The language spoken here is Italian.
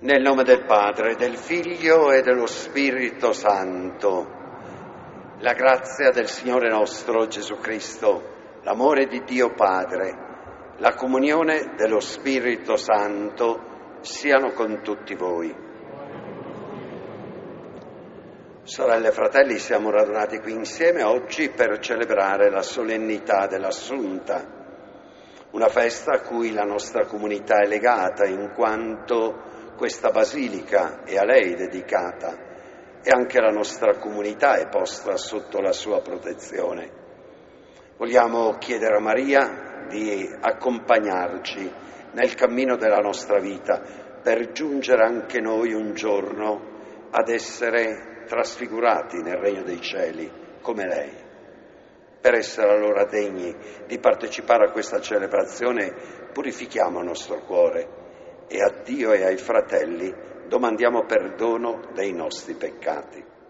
Nel nome del Padre, del Figlio e dello Spirito Santo, la grazia del Signore nostro Gesù Cristo, l'amore di Dio Padre, la comunione dello Spirito Santo siano con tutti voi. Sorelle e fratelli, siamo radunati qui insieme oggi per celebrare la solennità dell'Assunta, una festa a cui la nostra comunità è legata in quanto questa basilica è a lei dedicata e anche la nostra comunità è posta sotto la sua protezione. Vogliamo chiedere a Maria di accompagnarci nel cammino della nostra vita per giungere anche noi un giorno ad essere trasfigurati nel regno dei cieli come lei. Per essere allora degni di partecipare a questa celebrazione purifichiamo il nostro cuore e a Dio e ai fratelli domandiamo perdono dei nostri peccati.